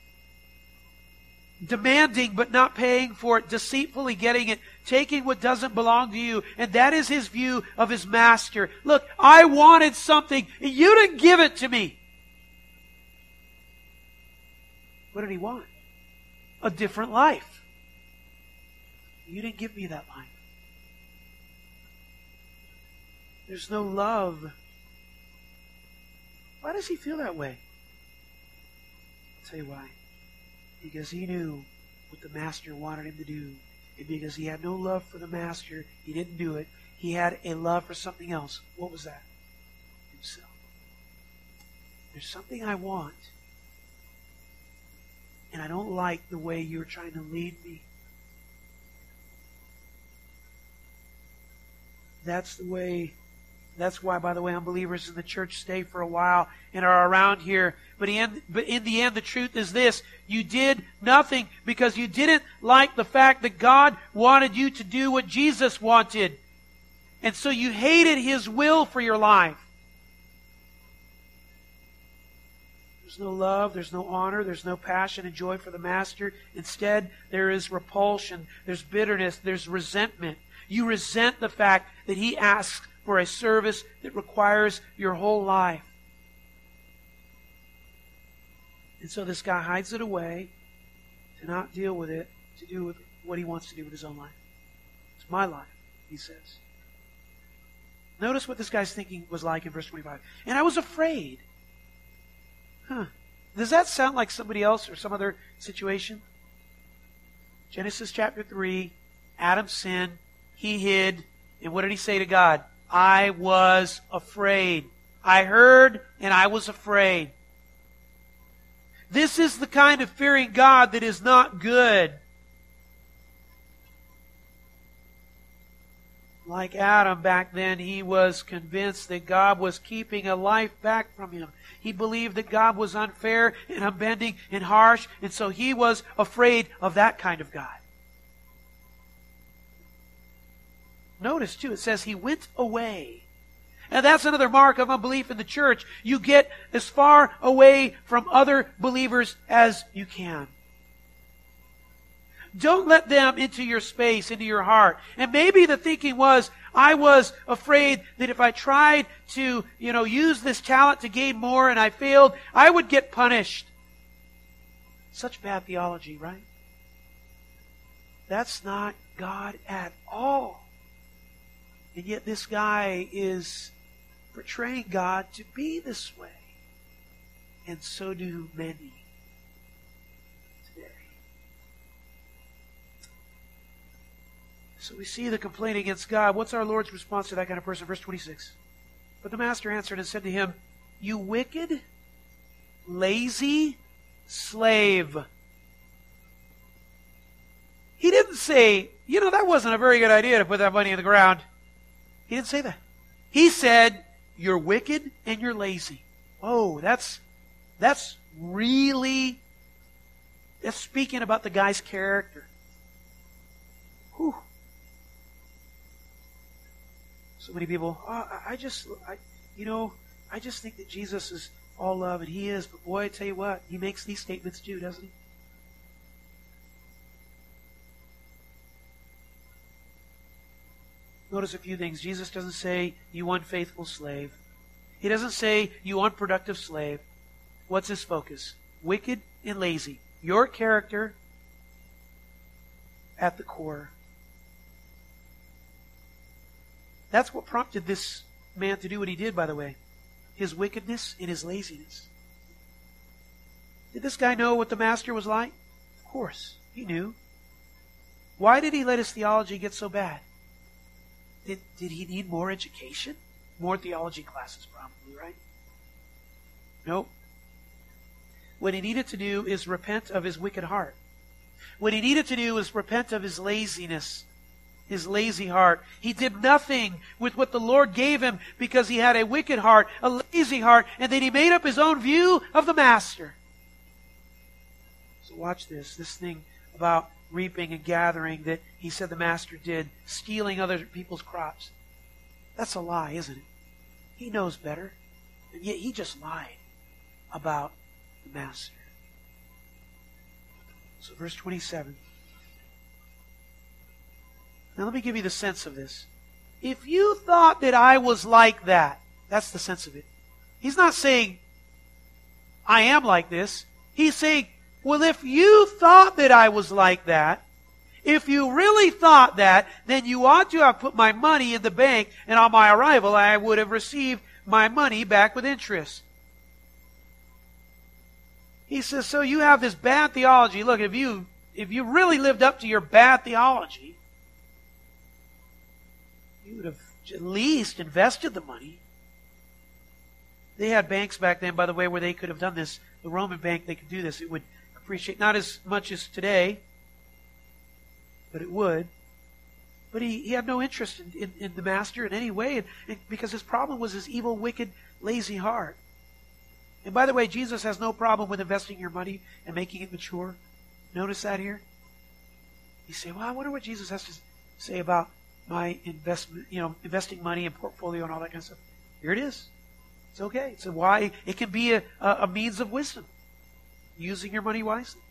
Demanding but not paying for it, deceitfully getting it, taking what doesn't belong to you. And that is his view of his master. Look, I wanted something, and you didn't give it to me. What did he want? A different life. You didn't give me that life. There's no love. Why does he feel that way? I'll tell you why. Because he knew what the master wanted him to do. And because he had no love for the master, he didn't do it. He had a love for something else. What was that? Himself. There's something I want. And I don't like the way you're trying to lead me. That's why, by the way, unbelievers in the church stay for a while and are around here. But in the end, the truth is this. You did nothing because you didn't like the fact that God wanted you to do what Jesus wanted. And so you hated His will for your life. There's no love, there's no honor, there's no passion and joy for the Master. Instead, there is repulsion, there's bitterness, there's resentment. You resent the fact that He asks for a service that requires your whole life. And so this guy hides it away to not deal with it, to do with what he wants to do with his own life. It's my life, he says. Notice what this guy's thinking was like in verse 25. And I was afraid. Does that sound like somebody else or some other situation? Genesis chapter 3, Adam sinned, he hid, and what did he say to God? I was afraid. I heard and I was afraid. This is the kind of fearing God that is not good. Like Adam back then, he was convinced that God was keeping a life back from him. He believed that God was unfair and unbending and harsh, and so he was afraid of that kind of God. Notice, too, it says he went away. And that's another mark of unbelief in the church. You get as far away from other believers as you can. Don't let them into your space, into your heart. And maybe the thinking was, I was afraid that if I tried to, use this talent to gain more and I failed, I would get punished. Such bad theology, right? That's not God at all. And yet this guy is portraying God to be this way. And so do many today. So we see the complaint against God. What's our Lord's response to that kind of person? Verse 26. But the master answered and said to him, "You wicked, lazy slave." He didn't say, that wasn't a very good idea to put that money in the ground. He didn't say that. He said, "You're wicked and you're lazy." Oh, that's speaking about the guy's character. Whew. So many people, I just think that Jesus is all love, and He is. But boy, I tell you what, He makes these statements too, doesn't He? Notice a few things. Jesus doesn't say, "You unfaithful slave." He doesn't say, "You unproductive slave." What's His focus? Wicked and lazy. Your character at the core. That's what prompted this man to do what he did, by the way. His wickedness and his laziness. Did this guy know what the master was like? Of course, he knew. Why did he let his theology get so bad? Did he need more education? More theology classes, probably, right? Nope. What he needed to do is repent of his wicked heart. What he needed to do is repent of his laziness, his lazy heart. He did nothing with what the Lord gave him because he had a wicked heart, a lazy heart, and then he made up his own view of the master. So watch this. This thing about reaping and gathering that he said the master did, stealing other people's crops. That's a lie, isn't it? He knows better. And yet he just lied about the master. So verse 27. Now let me give you the sense of this. If you thought that I was like that, that's the sense of it. He's not saying, I am like this. He's saying, well, if you thought that I was like that, if you really thought that, then you ought to have put my money in the bank, and on my arrival I would have received my money back with interest. He says, so you have this bad theology. Look, if you really lived up to your bad theology, you would have at least invested the money. They had banks back then, by the way, where they could have done this. The Roman bank, they could do this. It would appreciate, not as much as today, but it would. But he had no interest in the master in any way, because his problem was his evil, wicked, lazy heart. And by the way, Jesus has no problem with investing your money and making it mature. Notice that here? You say, well, I wonder what Jesus has to say about my investment, investing money and portfolio and all that kind of stuff. Here it is. It's okay. It's why it can be a means of wisdom, using your money wisely.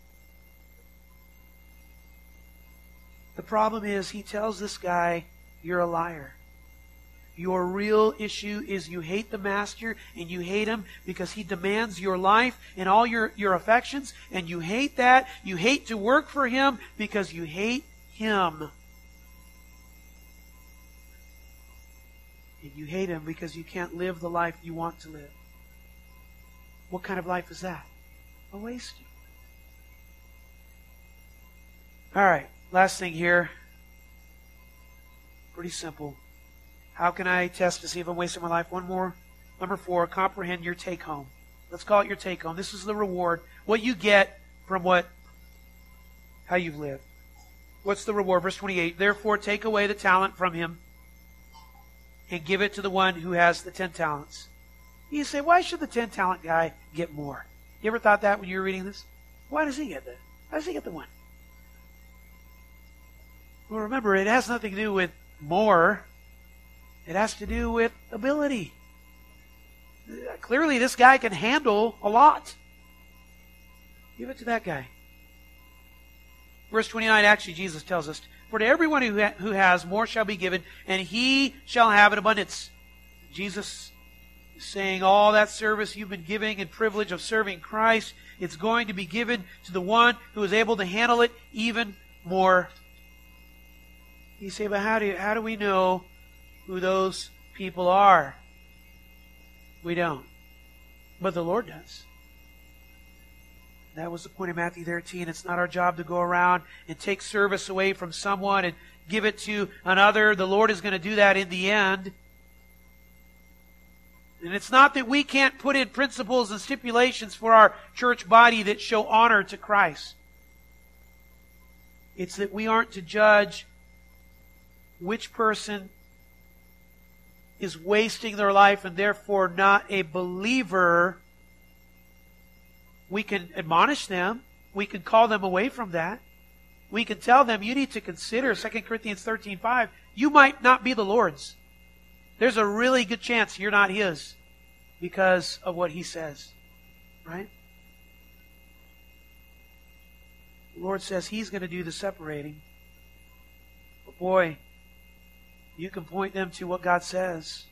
The problem is, he tells this guy, you're a liar. Your real issue is you hate the master, and you hate him because he demands your life and all your affections, and you hate that. You hate to work for him because you hate him. And you hate him because you can't live the life you want to live. What kind of life is that? A wasting. All right, last thing here. Pretty simple. How can I test to see if I'm wasting my life? One more. Number 4, comprehend your take home. Let's call it your take home. This is the reward. What you get from how you've lived. What's the reward? Verse 28. Therefore take away the talent from him and give it to the one who has the 10 talents. You say, why should the 10 talent guy get more? You ever thought that when you were reading this? Why does he get that? Why does he get the one? Well, remember, it has nothing to do with more. It has to do with ability. Clearly, this guy can handle a lot. Give it to that guy. Verse 29, actually, Jesus tells us, for to everyone who has, more shall be given, and he shall have an abundance. Jesus is saying all that service you've been giving and privilege of serving Christ, it's going to be given to the one who is able to handle it even more. You say, but how do we know who those people are? We don't. But the Lord does. That was the point of Matthew 13. It's not our job to go around and take service away from someone and give it to another. The Lord is going to do that in the end. And it's not that we can't put in principles and stipulations for our church body that show honor to Christ. It's that we aren't to judge which person is wasting their life and therefore not a believer. We can admonish them. We can call them away from that. We can tell them, you need to consider 2 Corinthians 13:5. You might not be the Lord's. There's a really good chance you're not His because of what He says. Right? The Lord says He's going to do the separating. But boy, you can point them to what God says.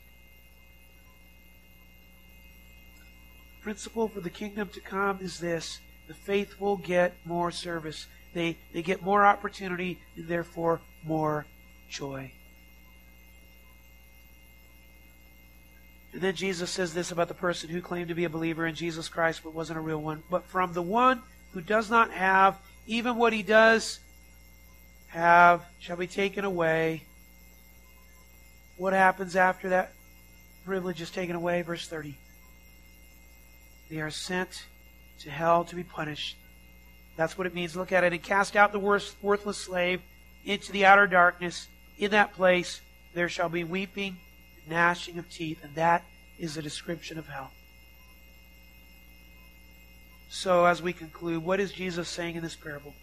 The principle for the kingdom to come is this: the faithful get more service. They get more opportunity and therefore more joy. And then Jesus says this about the person who claimed to be a believer in Jesus Christ but wasn't a real one. But from the one who does not have, even what he does have shall be taken away. What happens after that privilege is taken away? Verse 30. They are sent to hell to be punished. That's what it means. Look at it. And cast out the worthless slave into the outer darkness. In that place there shall be weeping and gnashing of teeth. And that is a description of hell. So as we conclude, what is Jesus saying in this parable?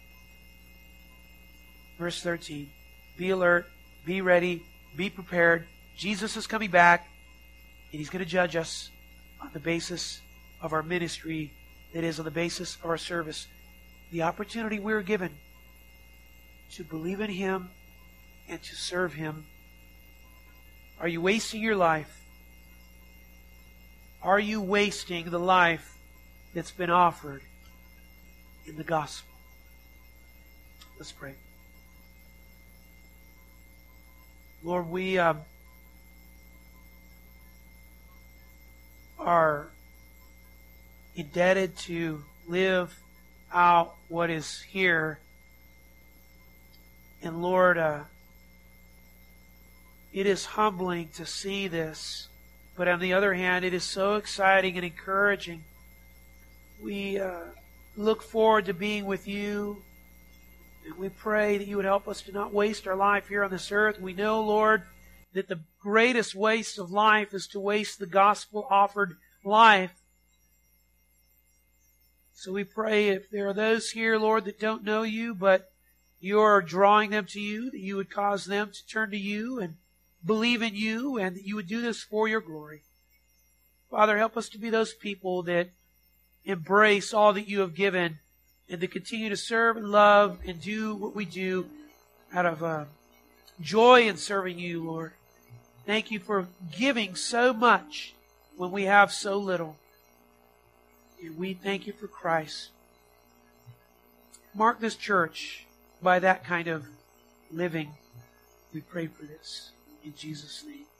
Verse 13. Be alert. Be ready. Be prepared. Jesus is coming back, and He's going to judge us on the basis of our ministry, that is, on the basis of our service. The opportunity we're given to believe in Him and to serve Him. Are you wasting your life? Are you wasting the life that's been offered in the gospel? Let's pray. Lord, we are indebted to live out what is here. And Lord, it is humbling to see this. But on the other hand, it is so exciting and encouraging. We look forward to being with You. And we pray that You would help us to not waste our life here on this earth. We know, Lord, that the greatest waste of life is to waste the gospel-offered life. So we pray if there are those here, Lord, that don't know You, but You are drawing them to You, that You would cause them to turn to You and believe in You, and that You would do this for Your glory. Father, help us to be those people that embrace all that You have given, and to continue to serve and love and do what we do out of joy in serving You, Lord. Thank You for giving so much when we have so little. And we thank You for Christ. Mark this church by that kind of living. We pray for this in Jesus' name.